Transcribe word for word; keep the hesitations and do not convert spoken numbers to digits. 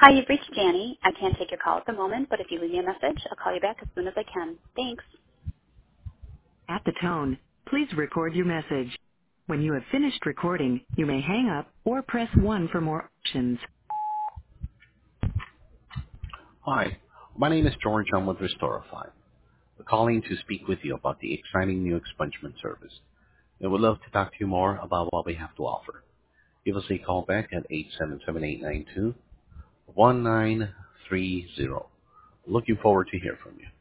Hi, you've reached Danny. I can't take your call at the moment, but if you leave me a message, I'll call you back as soon as I can. Thanks. At the tone, please record your message. When you have finished recording, you may hang up or press one for more options. Hi, my name is George. I'm with Restorify. We're calling to speak with you about the exciting new expungement service. And we'd love to talk to you more about what we have to offer. Give us a call back at eight seven seven, eight nine two, one nine three zero. Looking forward to hear from you.